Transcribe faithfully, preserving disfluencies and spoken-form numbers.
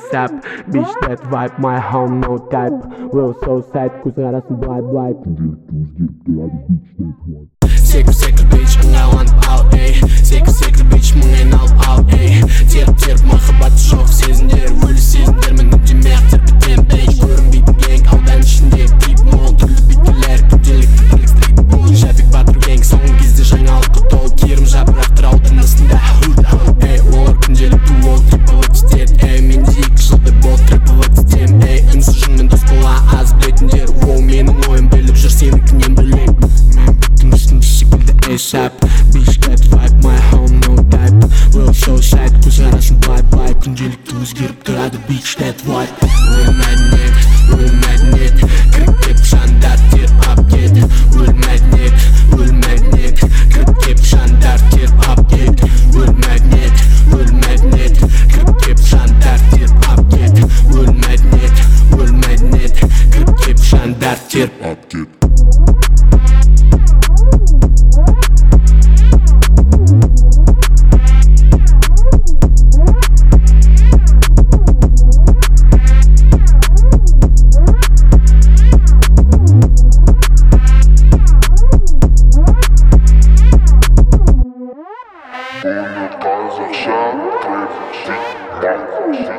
ASAP. Bitch that vibe, my home no type. Will so sad, көзің арасын былай былай. Секір секір bitch ыңғайланып ал ей. Секір секір bitch мың айналып ал ей. Теріп теріп махаббаты жоқ сезімдер, өлі сезімдер мен үндемей-ақ терпетем bitch. Көрінбейтін гэнг аудан ішінде тип мол, түрлі биттелер күнделікті тірлік стрит бол. Шәпик батыр гэнг соңғы кезде жаңалыққа толы, киерім жапырақтар аудың астында. Эй, олар күнделікті ол триповать етеді, эй, менде екі жылдай бол триповать етем, эй. Үнсіз жынмен дос бола аз білетіндер, оу менің ойым біліп жүр сенікінен бөлек. Мен бүттің үстінде секілді ASAP. Bitch that vibe, my home no type. Will so sad, көз арасын былай былай. Күнделікті өзгеріп тұрады bitch that vibe. Өл мәдениет, өл мәдениет, кіріп кеп жандар теріп ап кет. Өл мәдениет, өл мәдениет, кіріп кеп жандар теріп ап кет. Өл мәдениет, өл мәдениет, кіріп кеп жандар теріп ап кет. Өл мәдениет, өл мәдениет, кіріп кеп жандар теріп ап кет. Casa, chave, preto, sim,